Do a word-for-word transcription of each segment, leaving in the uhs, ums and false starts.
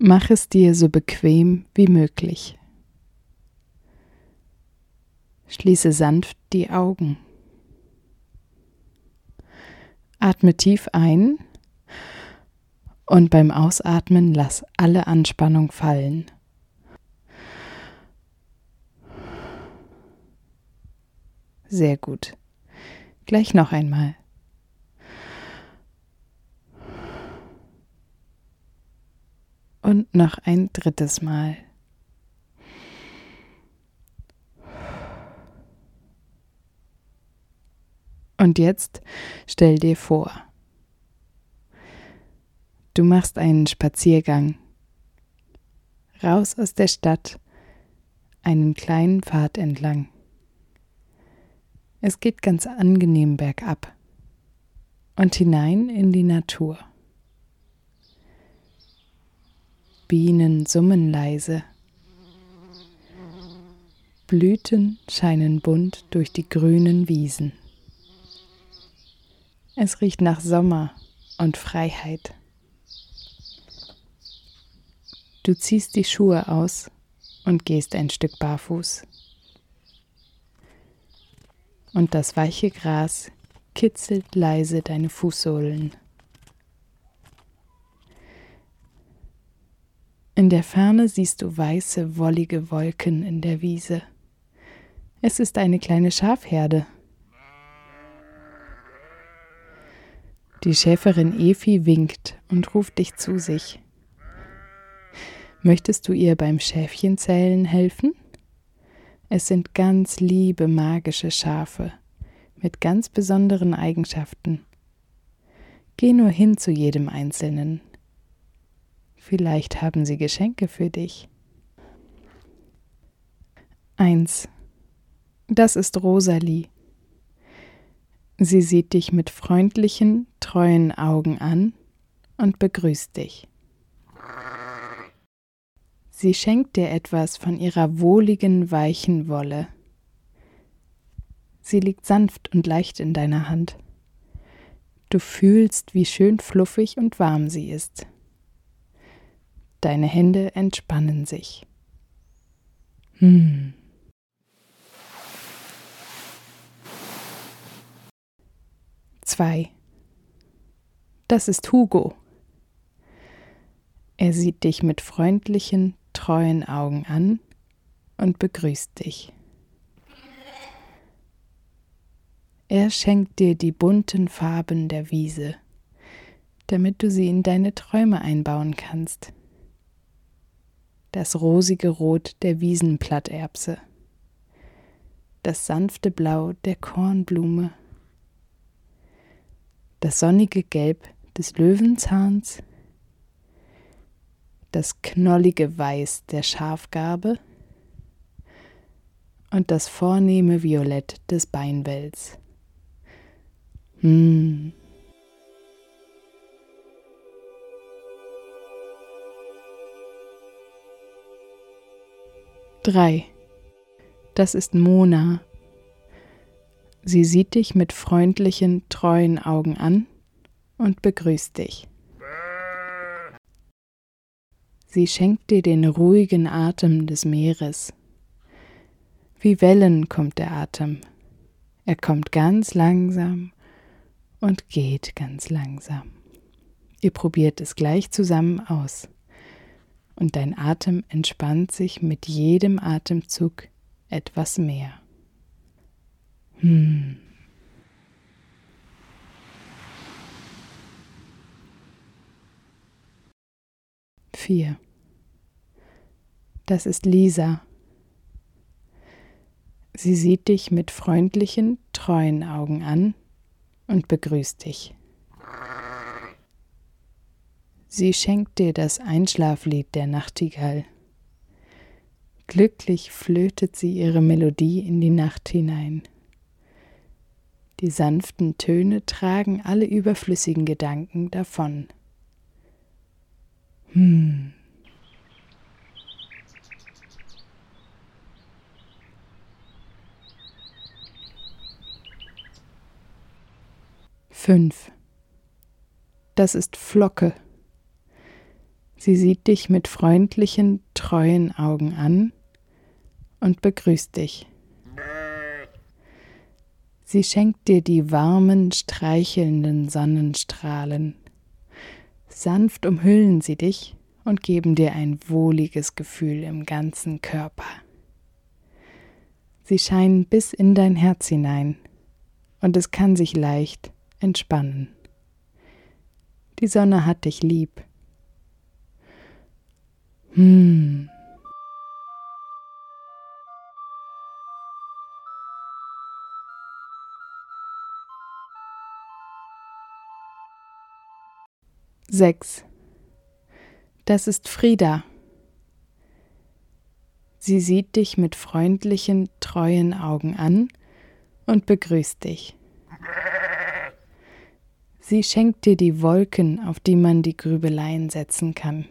Mach es dir so bequem wie möglich. Schließe sanft die Augen. Atme tief ein und beim Ausatmen lass alle Anspannung fallen. Sehr gut. Gleich noch einmal. Und noch ein drittes Mal. Und jetzt stell dir vor, du machst einen Spaziergang raus aus der Stadt, einen kleinen Pfad entlang. Es geht ganz angenehm bergab und hinein in die Natur. Bienen summen leise. Blüten scheinen bunt durch die grünen Wiesen. Es riecht nach Sommer und Freiheit. Du ziehst die Schuhe aus und gehst ein Stück barfuß. Und das weiche Gras kitzelt leise deine Fußsohlen. In der Ferne siehst du weiße, wollige Wolken in der Wiese. Es ist eine kleine Schafherde. Die Schäferin Efi winkt und ruft dich zu sich. Möchtest du ihr beim Schäfchenzählen helfen? Es sind ganz liebe, magische Schafe mit ganz besonderen Eigenschaften. Geh nur hin zu jedem Einzelnen. Vielleicht haben sie Geschenke für dich. Eins. Das ist Rosalie. Sie sieht dich mit freundlichen, treuen Augen an und begrüßt dich. Sie schenkt dir etwas von ihrer wohligen, weichen Wolle. Sie liegt sanft und leicht in deiner Hand. Du fühlst, wie schön fluffig und warm sie ist. Deine Hände entspannen sich. Hm. Zwei. Das ist Hugo. Er sieht dich mit freundlichen, treuen Augen an und begrüßt dich. Er schenkt dir die bunten Farben der Wiese, damit du sie in deine Träume einbauen kannst. Das rosige Rot der Wiesenplatterbse, das sanfte Blau der Kornblume, das sonnige Gelb des Löwenzahns, das knollige Weiß der Schafgarbe und das vornehme Violett des Beinwells. Hm. Drei. Das ist Mona. Sie sieht dich mit freundlichen, treuen Augen an und begrüßt dich. Sie schenkt dir den ruhigen Atem des Meeres. Wie Wellen kommt der Atem. Er kommt ganz langsam und geht ganz langsam. Ihr probiert es gleich zusammen aus. Und dein Atem entspannt sich mit jedem Atemzug etwas mehr. Hm. Vier. Das ist Lisa. Sie sieht dich mit freundlichen, treuen Augen an und begrüßt dich. Sie schenkt dir das Einschlaflied der Nachtigall. Glücklich flötet sie ihre Melodie in die Nacht hinein. Die sanften Töne tragen alle überflüssigen Gedanken davon. Hm. Fünf. Das ist Flocke. Sie sieht dich mit freundlichen, treuen Augen an und begrüßt dich. Sie schenkt dir die warmen, streichelnden Sonnenstrahlen. Sanft umhüllen sie dich und geben dir ein wohliges Gefühl im ganzen Körper. Sie scheinen bis in dein Herz hinein und es kann sich leicht entspannen. Die Sonne hat dich lieb. Hm. Sechs. Das ist Frida. Sie sieht dich mit freundlichen, treuen Augen an und begrüßt dich. Sie schenkt dir die Wolken, auf die man die Grübeleien setzen kann.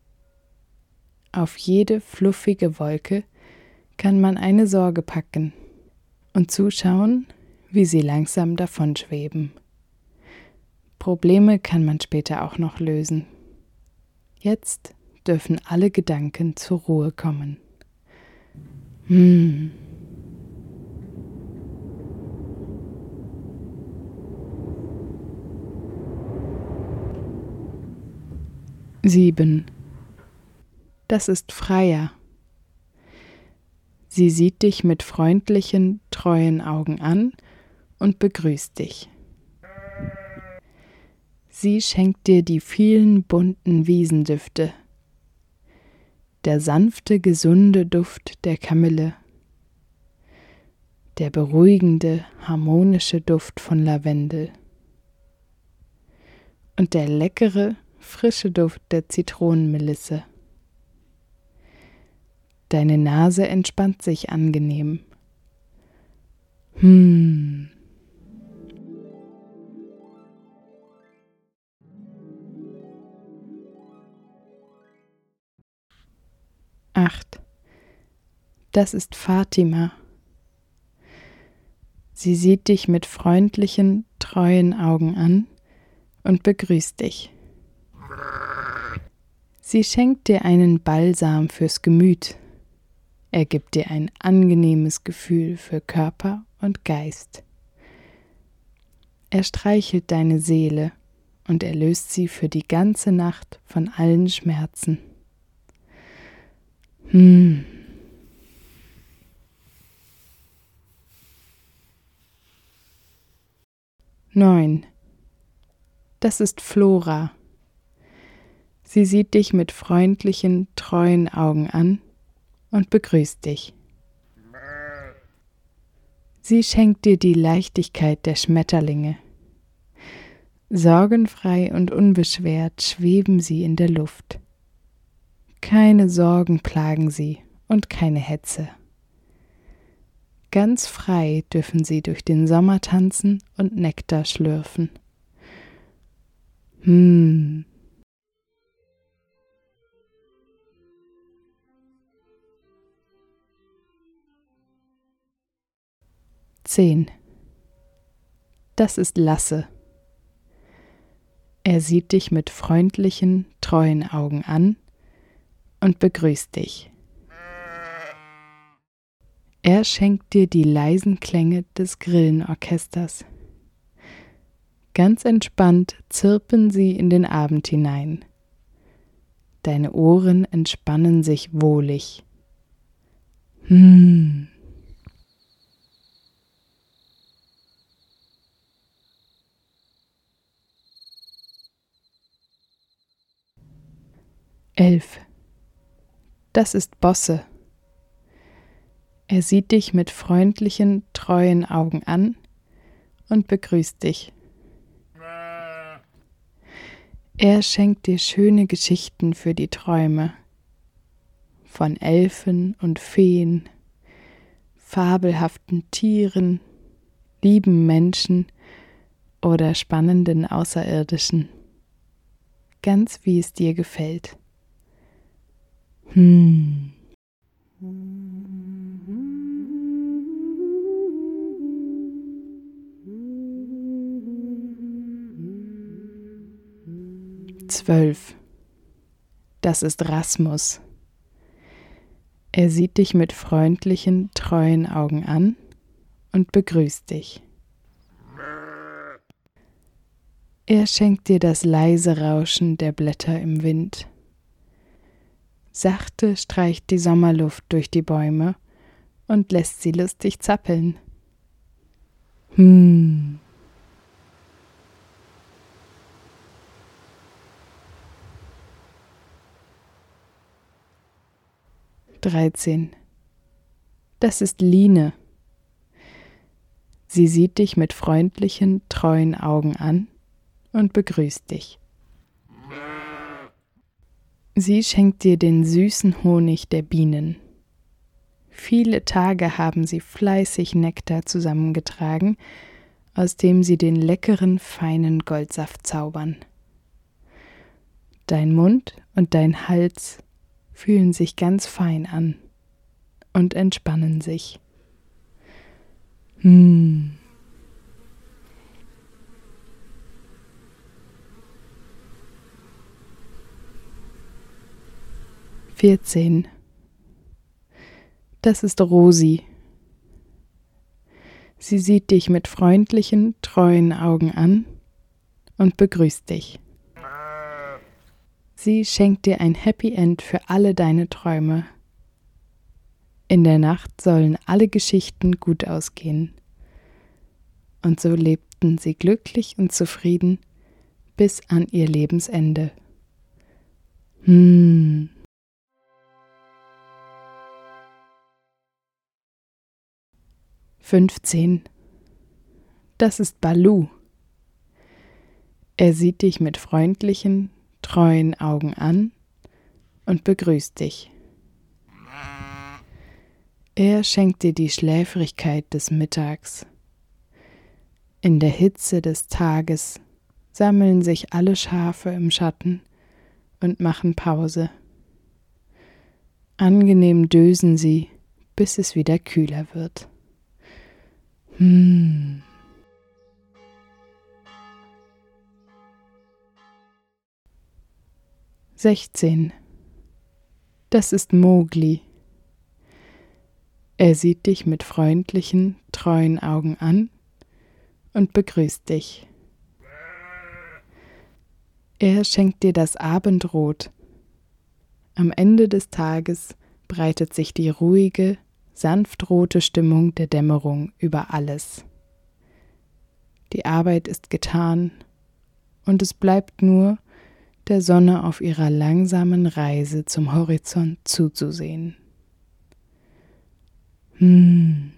Auf jede fluffige Wolke kann man eine Sorge packen und zuschauen, wie sie langsam davonschweben. Probleme kann man später auch noch lösen. Jetzt dürfen alle Gedanken zur Ruhe kommen. Hm. Sieben. Das ist Freya. Sie sieht dich mit freundlichen, treuen Augen an und begrüßt dich. Sie schenkt dir die vielen bunten Wiesendüfte, der sanfte, gesunde Duft der Kamille, der beruhigende, harmonische Duft von Lavendel und der leckere, frische Duft der Zitronenmelisse. Deine Nase entspannt sich angenehm. Hm. Acht. Das ist Fatima. Sie sieht dich mit freundlichen, treuen Augen an und begrüßt dich. Sie schenkt dir einen Balsam fürs Gemüt. Er gibt dir ein angenehmes Gefühl für Körper und Geist. Er streichelt deine Seele und erlöst sie für die ganze Nacht von allen Schmerzen. Hm. Neun. Das ist Flora. Sie sieht dich mit freundlichen, treuen Augen an und begrüßt dich. Sie schenkt dir die Leichtigkeit der Schmetterlinge. Sorgenfrei und unbeschwert schweben sie in der Luft. Keine Sorgen plagen sie und keine Hetze. Ganz frei dürfen sie durch den Sommer tanzen und Nektar schlürfen. Hm. Zehn. Das ist Lasse. Er sieht dich mit freundlichen, treuen Augen an und begrüßt dich. Er schenkt dir die leisen Klänge des Grillenorchesters. Ganz entspannt zirpen sie in den Abend hinein. Deine Ohren entspannen sich wohlig. Hm. Elf. Das ist Bosse. Er sieht dich mit freundlichen, treuen Augen an und begrüßt dich. Er schenkt dir schöne Geschichten für die Träume. Von Elfen und Feen, fabelhaften Tieren, lieben Menschen oder spannenden Außerirdischen. Ganz wie es dir gefällt. Hm. Zwölf. das ist Rasmus. Er sieht dich mit freundlichen, treuen Augen an und begrüßt dich. Er schenkt dir das leise Rauschen der Blätter im Wind. Sachte streicht die Sommerluft durch die Bäume und lässt sie lustig zappeln. Hm. dreizehn. Das ist Line. Sie sieht dich mit freundlichen, treuen Augen an und begrüßt dich. Sie schenkt dir den süßen Honig der Bienen. Viele Tage haben sie fleißig Nektar zusammengetragen, aus dem sie den leckeren, feinen Goldsaft zaubern. Dein Mund und dein Hals fühlen sich ganz fein an und entspannen sich. Hm. vierzehn. Das ist Rosi. Sie sieht dich mit freundlichen, treuen Augen an und begrüßt dich. Sie schenkt dir ein Happy End für alle deine Träume. In der Nacht sollen alle Geschichten gut ausgehen. Und so lebten sie glücklich und zufrieden bis an ihr Lebensende. Hm. fünfzehn. Das ist Balu. Er sieht dich mit freundlichen, treuen Augen an und begrüßt dich. Er schenkt dir die Schläfrigkeit des Mittags. In der Hitze des Tages sammeln sich alle Schafe im Schatten und machen Pause. Angenehm dösen sie, bis es wieder kühler wird. Hm. sechzehn. Das ist Mowgli. Er sieht dich mit freundlichen, treuen Augen an und begrüßt dich. Er schenkt dir das Abendrot. Am Ende des Tages breitet sich die ruhige, sanftrote Stimmung der Dämmerung über alles. Die Arbeit ist getan und es bleibt nur, der Sonne auf ihrer langsamen Reise zum Horizont zuzusehen. Hm.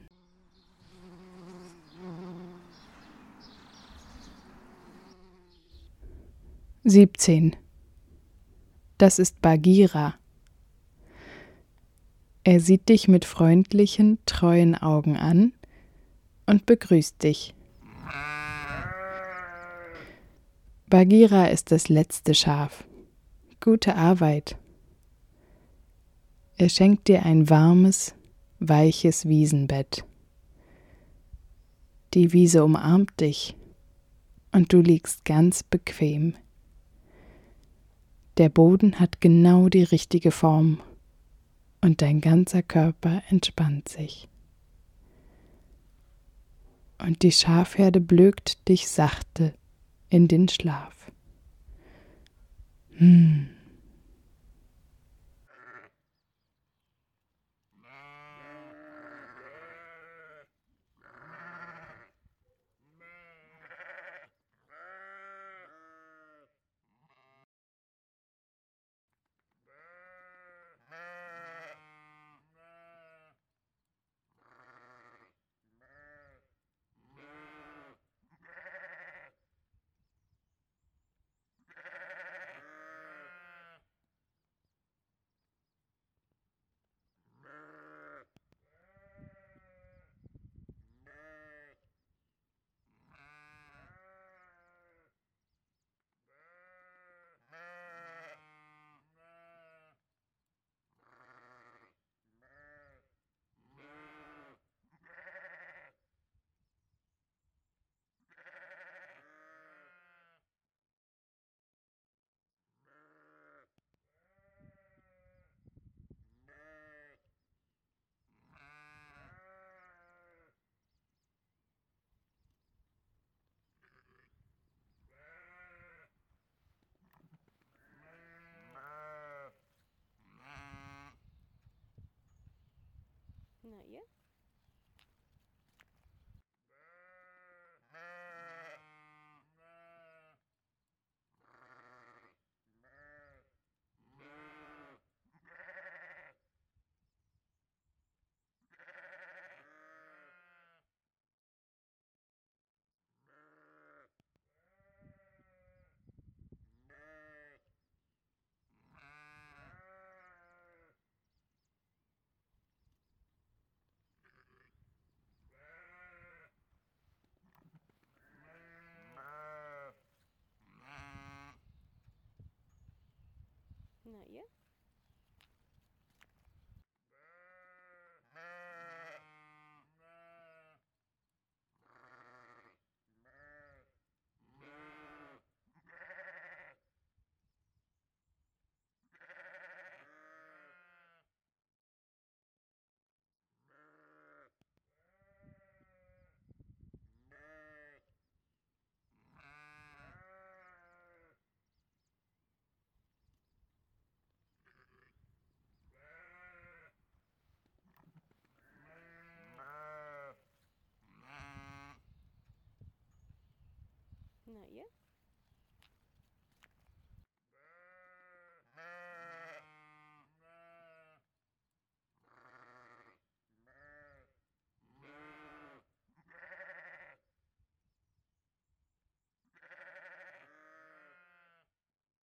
siebzehn. Das ist Bagheera. Er sieht dich mit freundlichen, treuen Augen an und begrüßt dich. Bagheera ist das letzte Schaf. Gute Arbeit. Er schenkt dir ein warmes, weiches Wiesenbett. Die Wiese umarmt dich und du liegst ganz bequem. Der Boden hat genau die richtige Form und dein ganzer Körper entspannt sich. Und die Schafherde blökt dich sachte in den Schlaf. Hm. ihr? Na ihr? Na ihr?